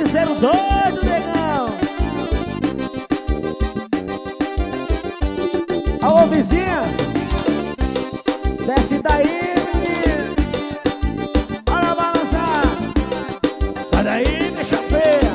piseiro doido, negão. Alô, vizinha, desce daí, menino. Bora balançar. Sai daí, bicha feia.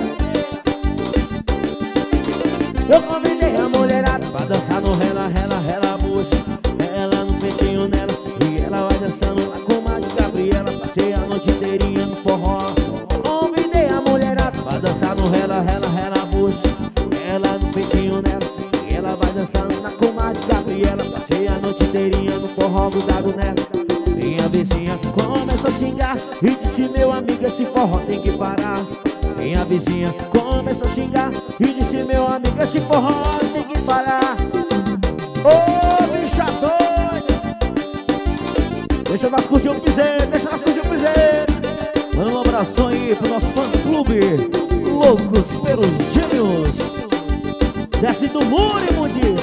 Eu convidei a mulherada pra dançar no rela, rela, rela, bucha. Ela no peitinho nela e ela vai dançando lá com a de Gabriela. Passei a noite inteirinha no forró. Convidei a mulherada pra dançar no rela, rela, rela, bucha. Ela no peitinho nela e ela vai dançando lá com a de Gabriela. Passei a noite inteirinha no forró grudado nela. Minha vizinha começou a xingar e disse: meu amigo, esse forró tem que parar. Minha vizinha começou a xingar e disse: meu amigo, esse forró tem que parar. Ô, bicha doida, deixa nós curtir o piseiro, deixa nós curtir o piseiro. Manda um abraço aí pro nosso fã-clube Loucos pelos Gêmeos. Desce do muro, imundi.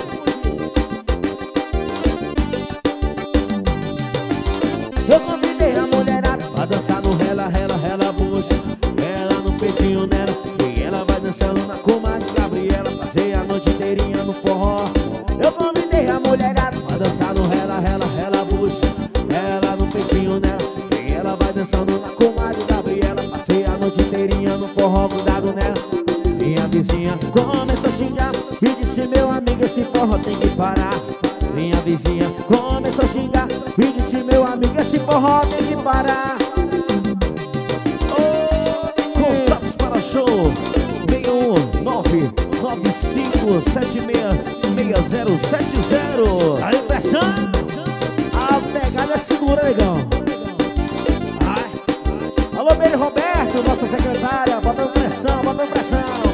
Eu convidei a mulherada pra dançar no rela, rela, rela, bucha. Ela no peitinho nela e ela vai dançando na comadre Gabriela. Passei a noite inteirinha no forró. Eu convidei a mulherada pra dançar no rela, rela, rela, bucha. Ela no peitinho nela e ela vai dançando na comadre Gabriela. Passei a noite inteirinha no forró grudado nela. Minha vizinha começou a xingar e disse: meu amigo, esse forró tem que parar. Minha vizinha começou a xingar e disse: meu amigo, esse forró tem que parar. Contatos para show 61995766070. Tá em pressão? A pegada é segura, negão. Alô, Beijo Roberto, nossa secretária, botando pressão, botando pressão.